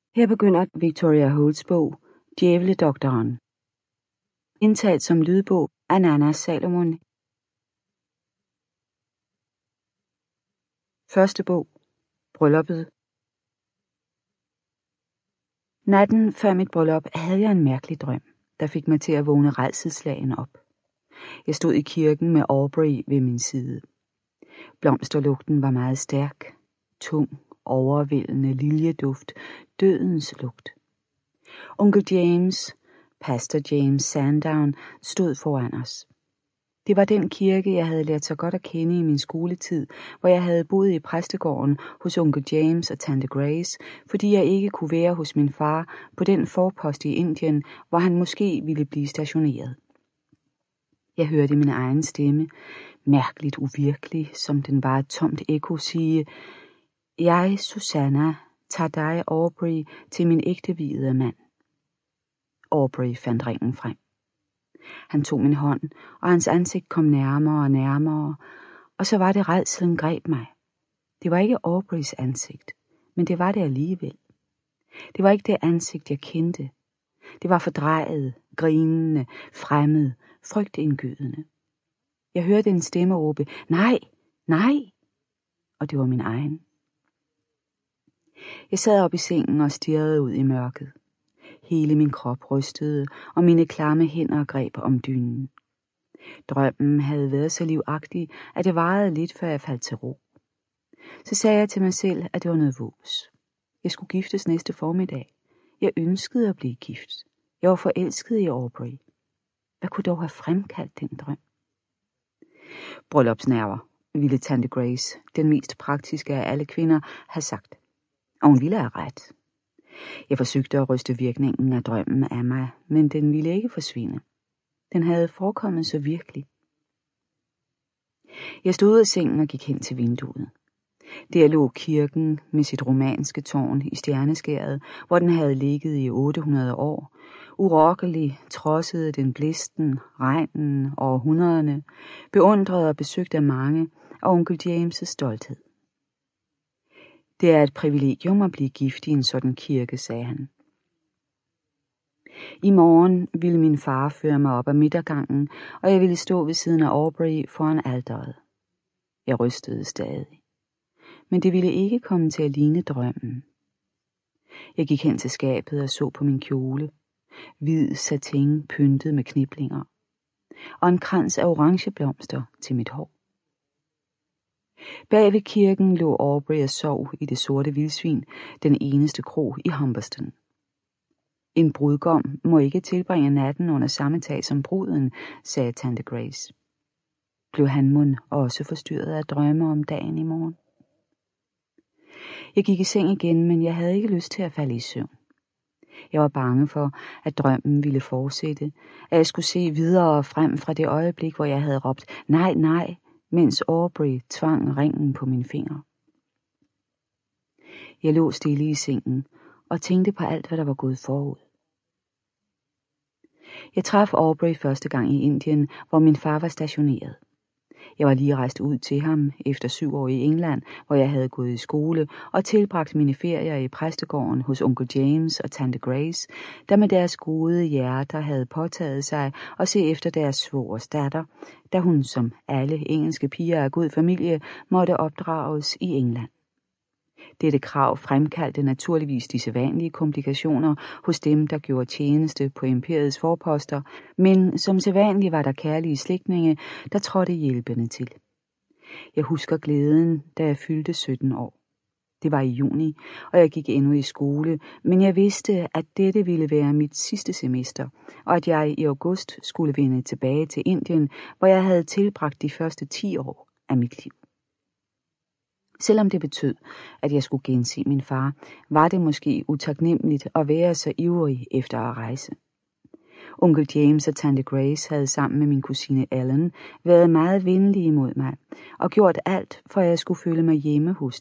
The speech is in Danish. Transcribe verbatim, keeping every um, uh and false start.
Her begynder Victoria Holts bog, Djævledoktoren. Indtalt som lydbog af Nanna Salomon. Første bog, Brylluppet. Natten før mit bryllup havde jeg en mærkelig drøm, der fik mig til at vågne rædselsslagen op. Jeg stod i kirken med Aubrey ved min side. Blomsterlugten var meget stærk, tung, overvældende liljeduft, dødens lugt. Onkel James, pastor James Sandown, stod foran os. Det var den kirke, jeg havde lært så godt at kende i min skoletid, hvor jeg havde boet i præstegården hos onkel James og tante Grace, fordi jeg ikke kunne være hos min far på den forpost i Indien, hvor han måske ville blive stationeret. Jeg hørte min egen stemme, mærkeligt uvirkelig, som den var et tomt ekko, sige: Jeg, Susanna, tager dig, Aubrey, til min ægtevigede mand. Aubrey fandt ringen frem. Han tog min hånd, og hans ansigt kom nærmere og nærmere, og så var det rædslen greb mig. Det var ikke Aubreys ansigt, men det var det alligevel. Det var ikke det ansigt, jeg kendte. Det var fordrejet, grinende, fremmed, frygtindgydende. Jeg hørte en stemme råbe: nej, nej, og det var min egen. Jeg sad op i sengen og stirrede ud i mørket. Hele min krop rystede, og mine klamme hænder greb om dynen. Drømmen havde været så livagtig, at det varede lidt, før jeg faldt til ro. Så sagde jeg til mig selv, at det var noget vås. Jeg skulle giftes næste formiddag. Jeg ønskede at blive gift. Jeg var forelsket i Aubrey. Hvad kunne dog have fremkaldt den drøm? Bryllupsnerver, ville tante Grace, den mest praktiske af alle kvinder, have sagt. Og hun ville have ret. Jeg forsøgte at ryste virkningen af drømmen af mig, men den ville ikke forsvinde. Den havde forekommet så virkelig. Jeg stod ud af sengen og gik hen til vinduet. Der lå kirken med sit romanske tårn i stjerneskæret, hvor den havde ligget i otte hundrede år. Urokkelig trodsede den blæsten, regnen og århundrederne, beundret og besøgt af mange, og onkel James' stolthed. Det er et privilegium at blive gift i en sådan kirke, sagde han. I morgen ville min far føre mig op ad midtergangen, og jeg ville stå ved siden af Aubrey foran alteret. Jeg rystede stadig. Men det ville ikke komme til at ligne drømmen. Jeg gik hen til skabet og så på min kjole. Hvid satin pyntet med kniplinger. Og en krans af orange blomster til mit hår. Bag ved kirken lå Aubrey og sov i det sorte vildsvin, den eneste kro i Humberston. En brudgom må ikke tilbringe natten under samme tag som bruden, sagde tante Grace. Blev han mon også forstyrret af drømme om dagen i morgen? Jeg gik i seng igen, men jeg havde ikke lyst til at falde i søvn. Jeg var bange for, at drømmen ville fortsætte, at jeg skulle se videre frem fra det øjeblik, hvor jeg havde råbt nej, nej, mens Aubrey tvang ringen på min finger. Jeg lå stille i sengen og tænkte på alt, hvad der var gået forud. Jeg traf Aubrey første gang i Indien, hvor min far var stationeret. Jeg var lige rejst ud til ham efter syv år i England, hvor jeg havde gået i skole og tilbragt mine ferier i præstegården hos onkel James og tante Grace, der med deres gode hjerter havde påtaget sig at se efter deres svogers datter, da hun som alle engelske piger af god familie måtte opdrages i England. Dette krav fremkaldte naturligvis de sædvanlige komplikationer hos dem, der gjorde tjeneste på imperiets forposter, men som sædvanligt var der kærlige slægtninge, der trådte hjælpende til. Jeg husker glæden, da jeg fyldte sytten år. Det var i juni, og jeg gik endnu i skole, men jeg vidste, at dette ville være mit sidste semester, og at jeg i august skulle vende tilbage til Indien, hvor jeg havde tilbragt de første ti år af mit liv. Selvom det betød, at jeg skulle gense min far, var det måske utaknemmeligt at være så ivrig efter at rejse. Onkel James og tante Grace havde sammen med min kusine Ellen været meget venlige imod mig og gjort alt, for at jeg skulle føle mig hjemme hos